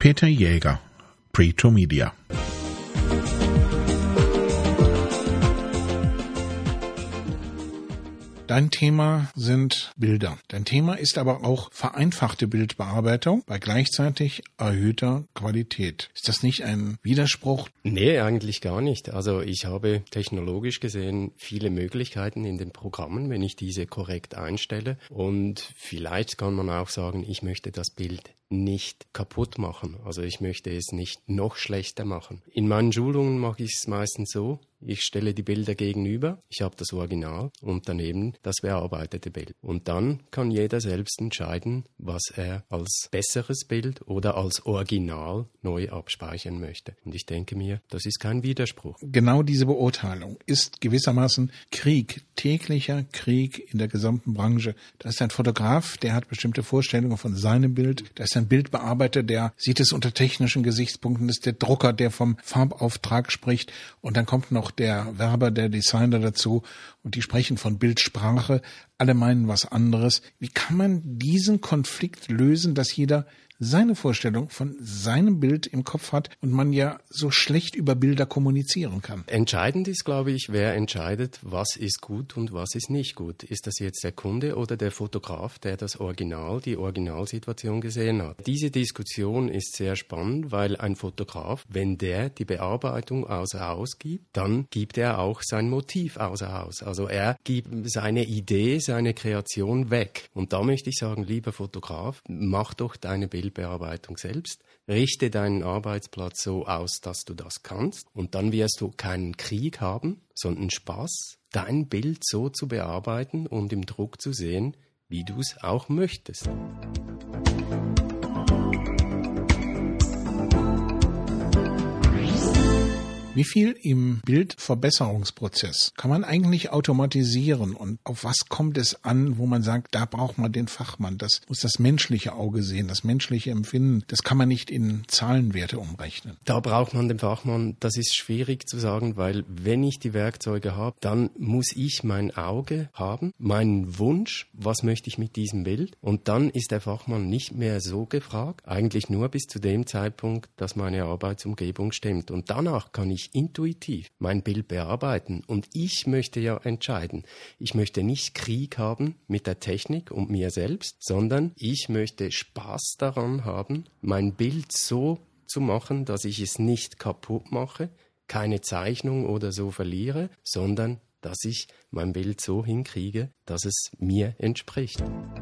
Peter Jäger, Pre2Media. Dein Thema sind Bilder. Dein Thema ist aber auch vereinfachte Bildbearbeitung bei gleichzeitig erhöhter Qualität. Ist das nicht ein Widerspruch? Nee, eigentlich gar nicht. Also ich habe technologisch gesehen viele Möglichkeiten in den Programmen, wenn ich diese korrekt einstelle. Und vielleicht kann man auch sagen, ich möchte das Bild nicht kaputt machen. Also ich möchte es nicht noch schlechter machen. In meinen Schulungen mache ich es meistens so, ich stelle die Bilder gegenüber, ich habe das Original und daneben das bearbeitete Bild. Und dann kann jeder selbst entscheiden, was er als besseres Bild oder als Original neu abspeichern möchte. Und ich denke mir, das ist kein Widerspruch. Genau diese Beurteilung ist gewissermaßen Krieg, täglicher Krieg in der gesamten Branche. Da ist ein Fotograf, der hat bestimmte Vorstellungen von seinem Bild. Da ist ein Bildbearbeiter, der sieht es unter technischen Gesichtspunkten. Das ist der Drucker, der vom Farbauftrag spricht. Und dann kommt noch der Werber, der Designer dazu. Und die sprechen von Bildsprache. Alle meinen was anderes. Wie kann man diesen Konflikt lösen, dass jeder seine Vorstellung von seinem Bild im Kopf hat und man ja so schlecht über Bilder kommunizieren kann? Entscheidend ist, glaube ich, wer entscheidet, was ist gut und was ist nicht gut. Ist das jetzt der Kunde oder der Fotograf, der das Original, die Originalsituation gesehen hat? Diese Diskussion ist sehr spannend, weil ein Fotograf, wenn der die Bearbeitung außer Haus gibt, dann gibt er auch sein Motiv außer Haus. Also er gibt seine Idee, seine Kreation weg. Und da möchte ich sagen, lieber Fotograf, mach doch deine Bildbearbeitung selbst, richte deinen Arbeitsplatz so aus, dass du das kannst und dann wirst du keinen Krieg haben, sondern Spaß, dein Bild so zu bearbeiten und im Druck zu sehen, wie du es auch möchtest. Wie viel im Bildverbesserungsprozess kann man eigentlich automatisieren und auf was kommt es an, wo man sagt, da braucht man den Fachmann, das muss das menschliche Auge sehen, das menschliche Empfinden, das kann man nicht in Zahlenwerte umrechnen. Da braucht man den Fachmann, das ist schwierig zu sagen, weil wenn ich die Werkzeuge habe, dann muss ich mein Auge haben, meinen Wunsch, was möchte ich mit diesem Bild und dann ist der Fachmann nicht mehr so gefragt, eigentlich nur bis zu dem Zeitpunkt, dass meine Arbeitsumgebung stimmt und danach kann ich intuitiv mein Bild bearbeiten und ich möchte ja entscheiden. Ich möchte nicht Krieg haben mit der Technik und mir selbst, sondern ich möchte Spaß daran haben, mein Bild so zu machen, dass ich es nicht kaputt mache, keine Zeichnung oder so verliere, sondern dass ich mein Bild so hinkriege, dass es mir entspricht.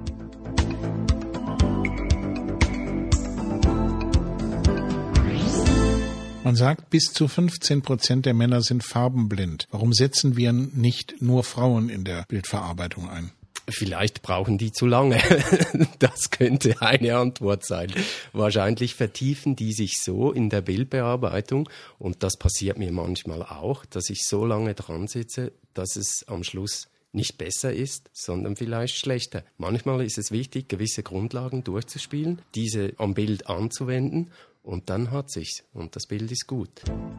Man sagt, bis zu 15% der Männer sind farbenblind. Warum setzen wir nicht nur Frauen in der Bildverarbeitung ein? Vielleicht brauchen die zu lange. Das könnte eine Antwort sein. Wahrscheinlich vertiefen die sich so in der Bildbearbeitung und das passiert mir manchmal auch, dass ich so lange dran sitze, dass es am Schluss nicht besser ist, sondern vielleicht schlechter. Manchmal ist es wichtig, gewisse Grundlagen durchzuspielen, diese am Bild anzuwenden und dann hat sich's und das Bild ist gut.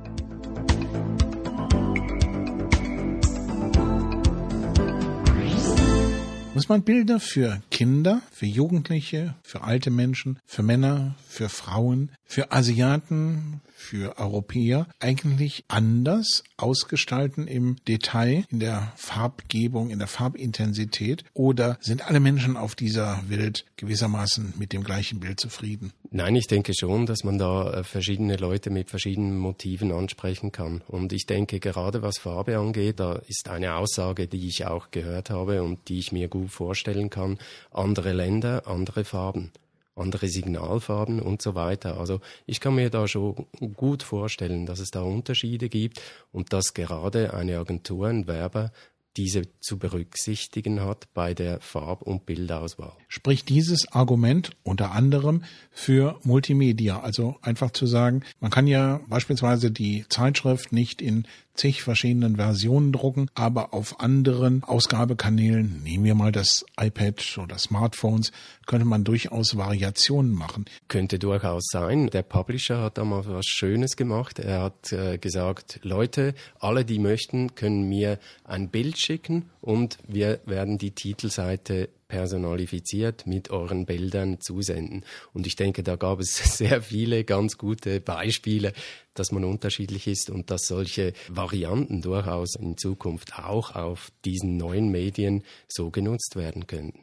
Muss man Bilder für Kinder, für Jugendliche, für alte Menschen, für Männer, für Frauen, für Asiaten, für Europäer eigentlich anders ausgestalten im Detail, in der Farbgebung, in der Farbintensität? Oder sind alle Menschen auf dieser Welt gewissermaßen mit dem gleichen Bild zufrieden? Nein, ich denke schon, dass man da verschiedene Leute mit verschiedenen Motiven ansprechen kann. Und ich denke, gerade was Farbe angeht, da ist eine Aussage, die ich auch gehört habe und die ich mir gut vorstellen kann. Andere Länder, andere Farben, andere Signalfarben und so weiter. Also ich kann mir da schon gut vorstellen, dass es da Unterschiede gibt und dass gerade eine Agentur, ein Werber, diese zu berücksichtigen hat bei der Farb- und Bildauswahl. Spricht dieses Argument unter anderem für Multimedia? Also einfach zu sagen, man kann ja beispielsweise die Zeitschrift nicht in zig verschiedenen Versionen drucken, aber auf anderen Ausgabekanälen, nehmen wir mal das iPad oder Smartphones, könnte man durchaus Variationen machen. Könnte durchaus sein. Der Publisher hat da mal was Schönes gemacht. Er hat gesagt, Leute, alle, die möchten, können mir ein Bild schicken und wir werden die Titelseite personalifiziert mit euren Bildern zusenden. Und ich denke, da gab es sehr viele ganz gute Beispiele, dass man unterschiedlich ist und dass solche Varianten durchaus in Zukunft auch auf diesen neuen Medien so genutzt werden könnten.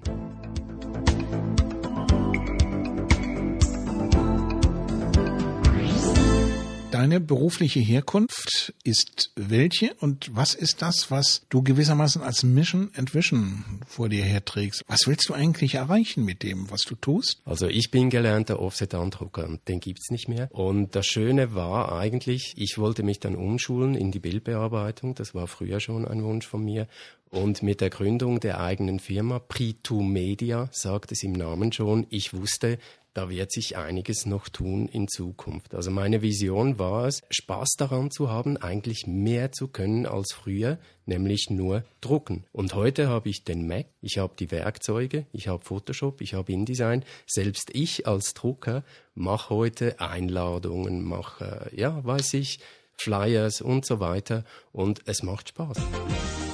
Deine berufliche Herkunft ist welche und was ist das, was du gewissermaßen als Mission and Vision vor dir herträgst? Was willst du eigentlich erreichen mit dem, was du tust? Also ich bin gelernter Offset-Andrucker und den gibt's nicht mehr. Und das Schöne war eigentlich, ich wollte mich dann umschulen in die Bildbearbeitung. Das war früher schon ein Wunsch von mir. Und mit der Gründung der eigenen Firma, Pri2 Media, sagt es im Namen schon, ich wusste, da wird sich einiges noch tun in Zukunft. Also meine Vision war es, Spaß daran zu haben, eigentlich mehr zu können als früher, nämlich nur drucken. Und heute habe ich den Mac, ich habe die Werkzeuge, ich habe Photoshop, ich habe InDesign. Selbst ich als Drucker mache heute Einladungen, mache, Flyers und so weiter. Und es macht Spaß.